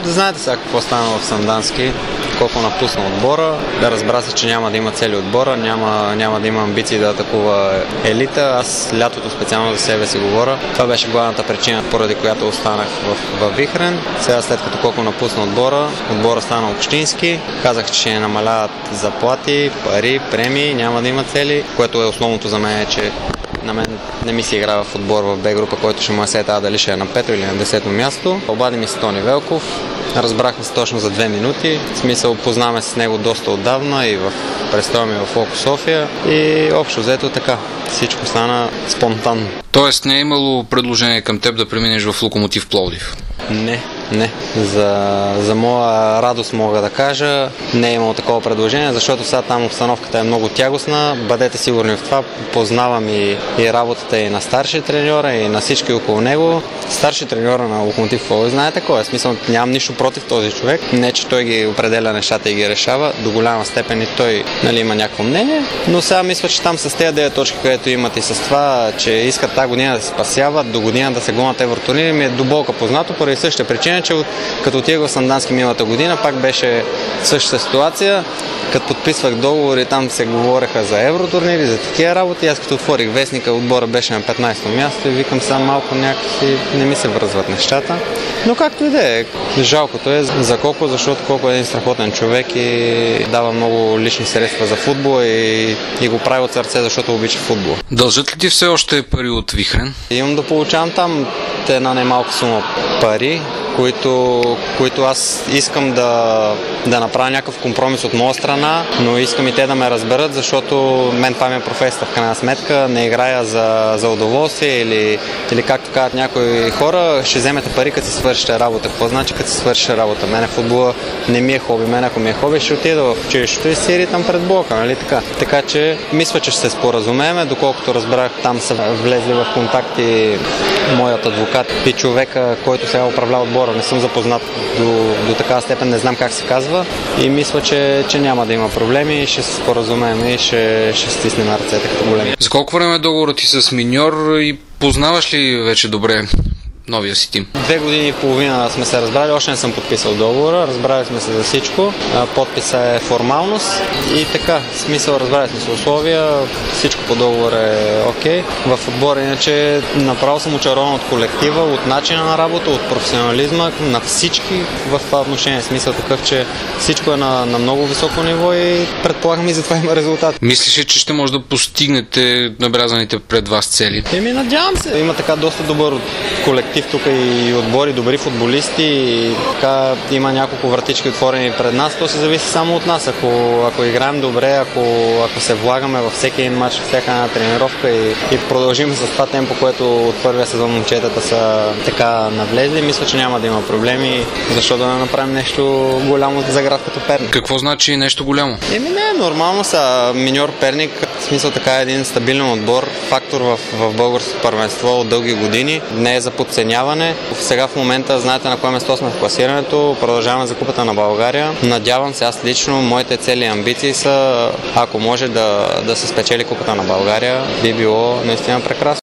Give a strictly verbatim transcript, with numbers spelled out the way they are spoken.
Знаете сега какво стана в Сандански, колко напусна отбора. Да, разбра се, че няма да има цели отбора, няма, няма да има амбиции да атакува елита. Аз лятото специално за себе си говоря. Това беше главната причина, поради която останах в, в Вихрен. Сега след като колко напусна отбора, отбора стана общински. Казах, че ще намаляват заплати, пари, премии, няма да има цели, което е основното за мен, е, че на мен не ми се играва в отбор в Б група, който ще му е сета дали ще е на пето или на десето място. Обади ми се Тони Велков. Разбрахме се точно за две минути. В смисъл, познаваме с него доста отдавна и в престоя ми в Око София. И общо взето така. Всичко стана спонтанно. Тоест не е имало предложение към теб да преминеш в Локомотив Пловдив? Не, не. За, за моя радост мога да кажа, не е имало такова предложение, защото сега там обстановката е много тягостна. Бъдете сигурни в това. Познавам и, и работата и на старши треньора, и на всички около него. Старши треньора на Локомотив Пловдив, знаете кой е? Смисъл, нямам нищо против този човек. Не, че той ги определя нещата и ги решава. До голяма степен и той, нали, има някакво мнение. Но сега мисля, че там с тези девет точки, където имат и с това, че искат тази година да се спасяват, до година да се гонят евротурнири, ми е до болка познато, поради същата причина, че като отидох в Сандански миналата година, пак беше същата ситуация. Като подписвах договори, там се говореха за евротурнири, за такива работи. Аз като отворих вестника, отбора беше на петнайсето място и викам сам малко някакси не ми се връзват нещата. Но както и да е, жалкото е за Коко, защото Коко е един страхотен човек и дава много лични средства за футбол и, и го прави от сърце, защото обича футбол. Дължат ли ти все още пари от Вихрен? Имам да получавам там една немалка сума пари, които, които аз искам да, да направя някакъв компромис от моя страна, но искам и те да ме разберат, защото мен това ми е професията в крайна сметка. Не играя за, за удоволствие или, или както казват някои хора, ще вземете пари, като си свършите работа. Какво значи като си свършите работа? Мене футбола не ми е хоби. Мен ако ми е хоби, ще отида в училището и сири там пред блока, нали така? Така че мисля, че ще се споразумеем, доколкото разбрах, там са влезли в контакти моят адвокат и човека, който сега управлява отбора. Не съм запознат до, до такава степен, не знам как се казва и мисля, че, че няма да има проблеми и ще се споразумеем и ще, ще стиснем ръцете като големи. За колко време е договорът ти с Миньор и познаваш ли вече добре новия си тим? Две години и половина сме се разбрали, още не съм подписал договора, разбрали сме се за всичко, подписа е формалност и така, смисъл, разбрали сме се условия, всичко по договора е окей. В отбора иначе направо съм очарован от колектива, от начина на работа, от професионализма на всички в това отношение. Смисъл такъв, че всичко е на, на много високо ниво и предполагам и затова има резултат. Мислиш ли, че ще може да постигнете набелязаните пред вас цели? Еми, надявам се. Има така доста добър колектив тук и отбори, добри футболисти и така има няколко вратички отворени пред нас. То се зависи само от нас. Ако, ако играем добре, ако, ако се влагаме във всеки един матч, всяка една тренировка и, и продължим с това темпо, което от първия сезон момчетата са така навлезли, мисля, че няма да има проблеми, защо да не направим нещо голямо за град като Перник. Какво значи нещо голямо? Еми не, нормално са. Миньор Перник, в смисъл така е един стабилен отбор, фактор в, в българското първенство от дълги години. Не е за подценяване. Сега в момента знаете на кое место сме в класирането. Продължаваме за Купата на България. Надявам се, аз лично, моите цели и амбиции са, ако може да, да се спечели Купата на България, би било наистина прекрасно.